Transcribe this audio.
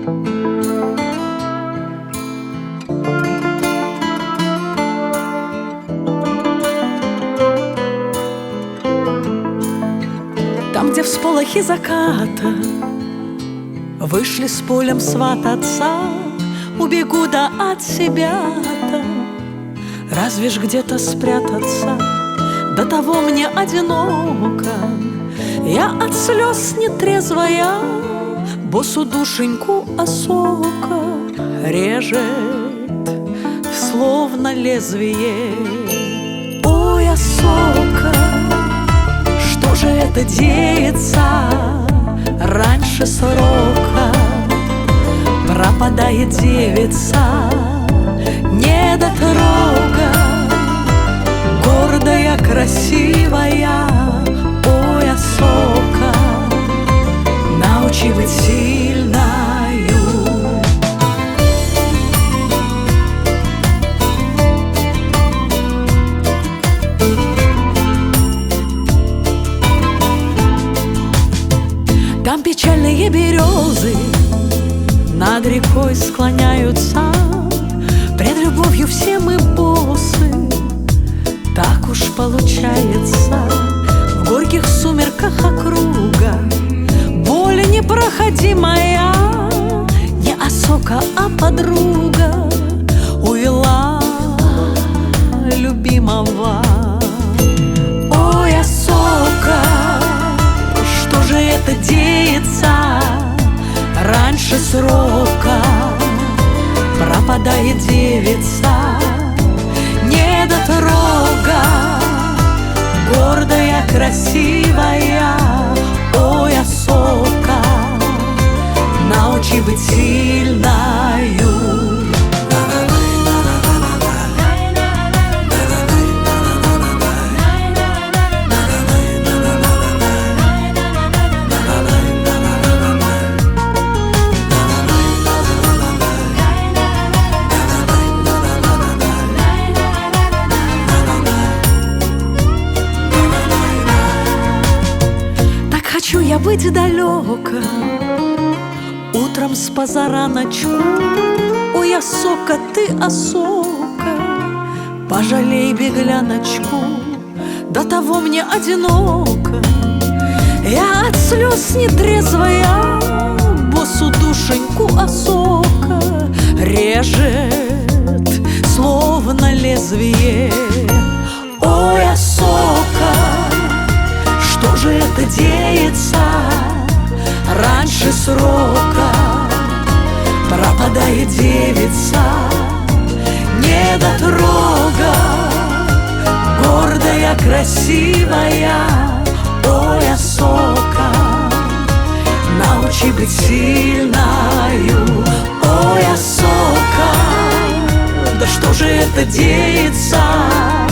Там, где всполохи заката вышли с полем свататься, убегу да от себя-то, разве ж где-то спрятаться? До того мне одиноко, я от слез нетрезвая босу душеньку осока режет, словно лезвие. Ой, осока, что же это деется? Раньше срока пропадает девица, недотрога, гордая, красивая. Ой, осока, научи быть сильною. Там печальные березы над рекой склоняются, пред любовью все мы боссы, так уж получается. В горьких сумерках округа боль непроходимая, не осока, а подруга увела любимого. Ой, осока, что же это деется? Раньше срока пропадает девица, недотрога, гордая, красивая. Ой, осока, научи быть сильною. Хочу я быть далеко утром с позараночку. Ой, осока, ты осока, пожалей бегляночку. До того мне одиноко, я от слез нетрезвая босу душеньку осока режет, словно лезвие. Ой, осока, что же это деется? Раньше срока пропадает девица, недотрога, гордая, красивая. Ой, осока, научи быть сильною. Ой, осока, да что же это деется?